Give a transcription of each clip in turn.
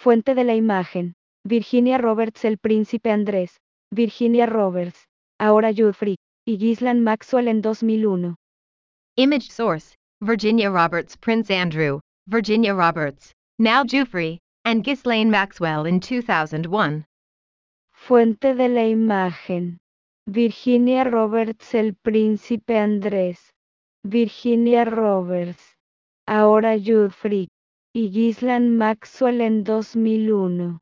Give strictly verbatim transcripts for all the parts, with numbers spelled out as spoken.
Fuente de la imagen. Virginia Roberts. El príncipe Andrés. Virginia Roberts. Ahora Jeffrey. Y Ghislaine Maxwell en dos mil uno. Image source, Virginia Roberts. Prince Andrew, Virginia Roberts, now Jeffrey, and Ghislaine Maxwell in two thousand one. Fuente de la imagen. Virginia Roberts. El príncipe Andrés. Virginia Roberts. Ahora Jeffrey. Y Ghislaine Maxwell en dos mil uno.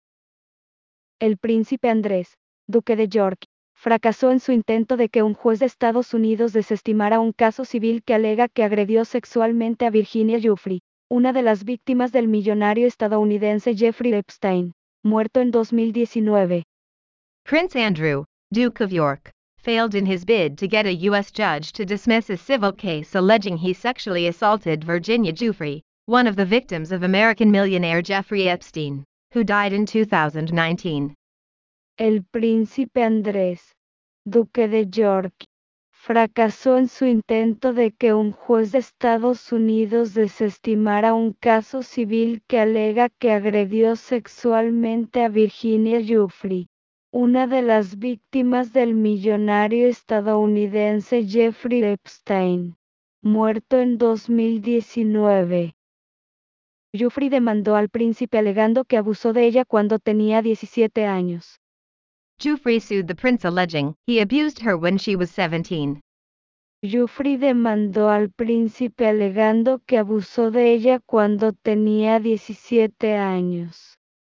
El príncipe Andrés, duque de York, fracasó en su intento de que un juez de Estados Unidos desestimara un caso civil que alega que agredió sexualmente a Virginia Giuffre, una de las víctimas del millonario estadounidense Jeffrey Epstein, muerto en dos mil diecinueve. Prince Andrew, Duke of York, failed in his bid to get a U S judge to dismiss a civil case alleging he sexually assaulted Virginia Giuffre, one of the victims of American millionaire Jeffrey Epstein, who died in two thousand nineteen. El príncipe Andrés, duque de York, fracasó en su intento de que un juez de Estados Unidos desestimara un caso civil que alega que agredió sexualmente a Virginia Giuffre, una de las víctimas del millonario estadounidense Jeffrey Epstein, muerto en dos mil diecinueve. Giuffre demandó al príncipe alegando que abusó de ella cuando tenía diecisiete años. Giuffre sued the prince alleging he abused her when she was seventeen. Giuffre demandó al príncipe alegando que abusó de ella cuando tenía diecisiete años.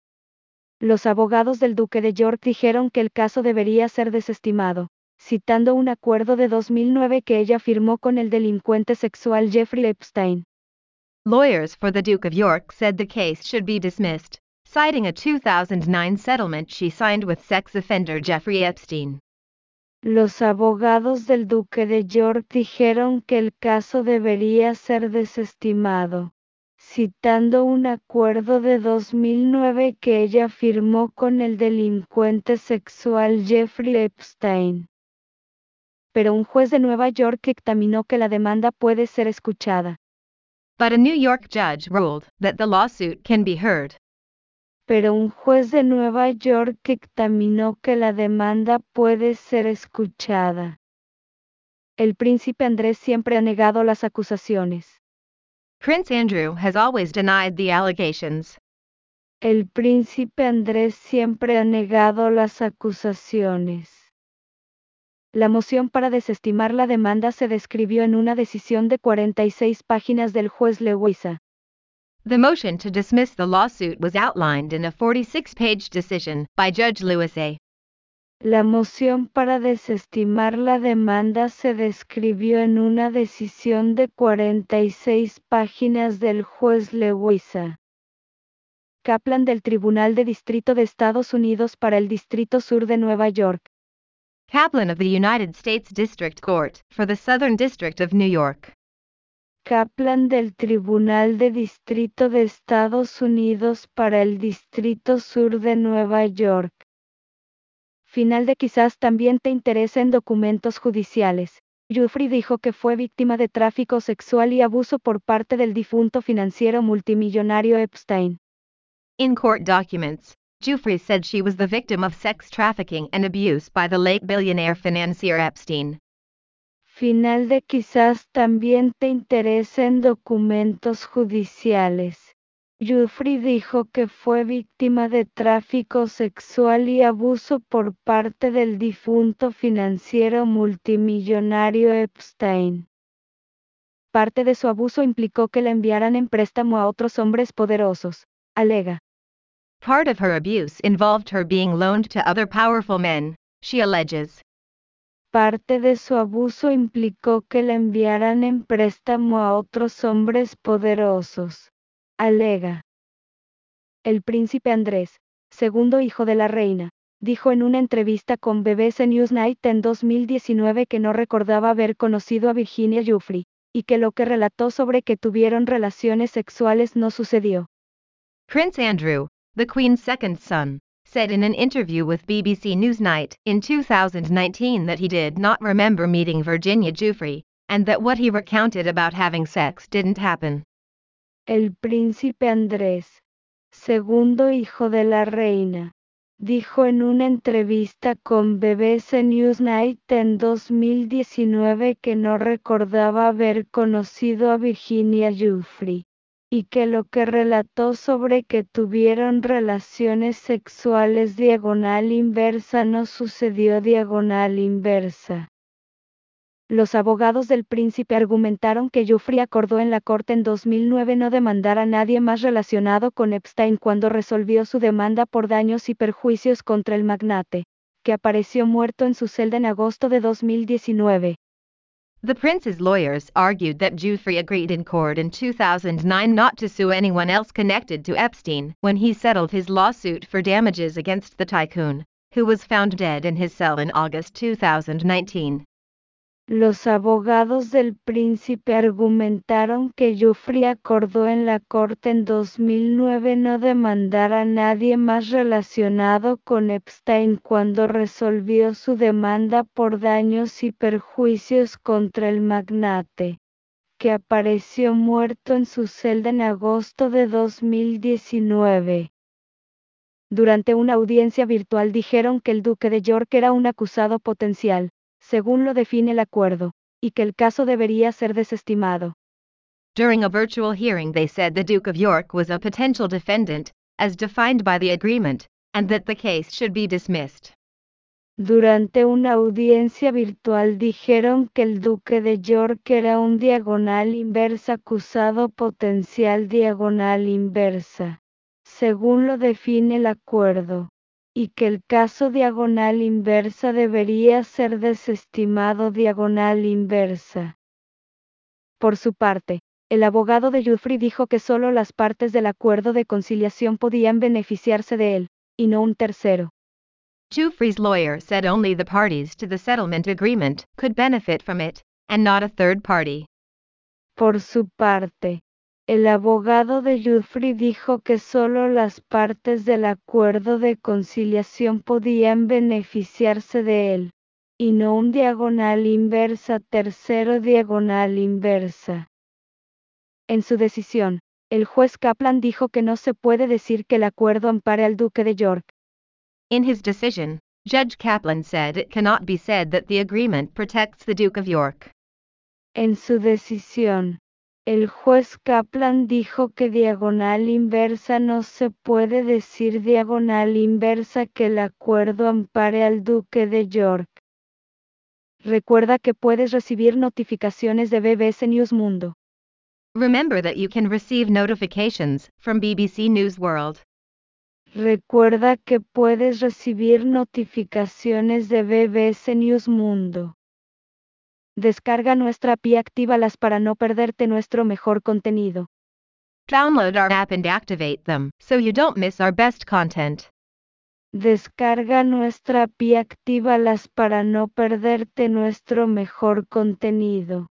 Los abogados del duque de York dijeron que el caso debería ser desestimado, citando un acuerdo de dos mil nueve que ella firmó con el delincuente sexual Jeffrey Epstein. Lawyers for the Duke of York said the case should be dismissed, citing a two thousand nine settlement she signed with sex offender Jeffrey Epstein. Los abogados del duque de York dijeron que el caso debería ser desestimado, citando un acuerdo de dos mil nueve que ella firmó con el delincuente sexual Jeffrey Epstein. Pero un juez de Nueva York dictaminó que la demanda puede ser escuchada. But a New York judge ruled that the lawsuit can be heard. Pero un juez de Nueva York dictaminó que la demanda puede ser escuchada. El príncipe Andrés siempre ha negado las acusaciones. Prince Andrew has always denied the allegations. El príncipe Andrés siempre ha negado las acusaciones. La moción para desestimar la demanda se describió en una decisión de cuarenta y seis páginas del juez Lewisa. The motion to dismiss the lawsuit was outlined in a forty-six page decision by Judge Lewis A. La moción para desestimar la demanda se describió en una decisión de cuarenta y seis páginas del juez Lewisa. Kaplan del Tribunal de Distrito de Estados Unidos para el Distrito Sur de Nueva York. Kaplan of the United States District Court for the Southern District of New York. Kaplan del Tribunal de Distrito de Estados Unidos para el Distrito Sur de Nueva York. Final de quizás también te interesa en documentos judiciales. Giuffre dijo que fue víctima de tráfico sexual y abuso por parte del difunto financiero multimillonario Epstein. In court documents, Giuffre said she was the victim of sex trafficking and abuse by the late billionaire financier Epstein. Final de quizás también te interesa en documentos judiciales. Giuffre dijo que fue víctima de tráfico sexual y abuso por parte del difunto financiero multimillonario Epstein. Parte de su abuso implicó que la enviaran en préstamo a otros hombres poderosos, alega. Part of her abuse involved her being loaned to other powerful men, she alleges. Parte de su abuso implicó que la enviaran en préstamo a otros hombres poderosos, alega. El príncipe Andrés, segundo hijo de la reina, dijo en una entrevista con B B C Newsnight en dos mil diecinueve que no recordaba haber conocido a Virginia Giuffre, y que lo que relató sobre que tuvieron relaciones sexuales no sucedió. Prince Andrew, the Queen's second son, said in an interview with B B C Newsnight in two thousand nineteen that he did not remember meeting Virginia Giuffre, and that what he recounted about having sex didn't happen. El príncipe Andrés, segundo hijo de la reina, dijo en una entrevista con B B C Newsnight en dos mil diecinueve que no recordaba haber conocido a Virginia Giuffre, y que lo que relató sobre que tuvieron relaciones sexuales diagonal inversa no sucedió diagonal inversa. Los abogados del príncipe argumentaron que Giuffre acordó en la corte en dos mil nueve no demandar a nadie más relacionado con Epstein cuando resolvió su demanda por daños y perjuicios contra el magnate, que apareció muerto en su celda en agosto de dos mil diecinueve. The prince's lawyers argued that Giuffre agreed in court in two thousand nine not to sue anyone else connected to Epstein when he settled his lawsuit for damages against the tycoon, who was found dead in his cell in August two thousand nineteen. Los abogados del príncipe argumentaron que Giuffre acordó en la corte en dos mil nueve no demandar a nadie más relacionado con Epstein cuando resolvió su demanda por daños y perjuicios contra el magnate, que apareció muerto en su celda en agosto de dos mil diecinueve. Durante una audiencia virtual dijeron que el duque de York era un acusado potencial, según lo define el acuerdo, y que el caso debería ser desestimado. During a virtual hearing they said the Duke of York was a potential defendant, as defined by the agreement, and that the case should be dismissed. Durante una audiencia virtual dijeron que el duque de York era un diagonal inversa acusado potencial diagonal inversa, según lo define el acuerdo, y que el caso diagonal inversa debería ser desestimado diagonal inversa. Por su parte, el abogado de Giuffre dijo que solo las partes del acuerdo de conciliación podían beneficiarse de él, y no un tercero. Giuffre's lawyer said only the parties to the settlement agreement could benefit from it, and not a third party. Por su parte, el abogado de Giuffre dijo que solo las partes del acuerdo de conciliación podían beneficiarse de él, y no un diagonal inversa tercero diagonal inversa. En su decisión, el juez Kaplan dijo que no se puede decir que el acuerdo ampare al duque de York. In his decision, Judge Kaplan said it cannot be said that the agreement protects the Duke of York. En su decisión, el juez Kaplan dijo que diagonal inversa no se puede decir diagonal inversa que el acuerdo ampare al duque de York. Recuerda que puedes recibir notificaciones de B B C News Mundo. Remember that you can receive notifications from B B C News World. Recuerda que puedes recibir notificaciones de B B C News Mundo. Descarga nuestra app y actívalas para no perderte nuestro mejor contenido. Download our app and activate them so you don't miss our best content. Descarga nuestra app y actívalas para no perderte nuestro mejor contenido.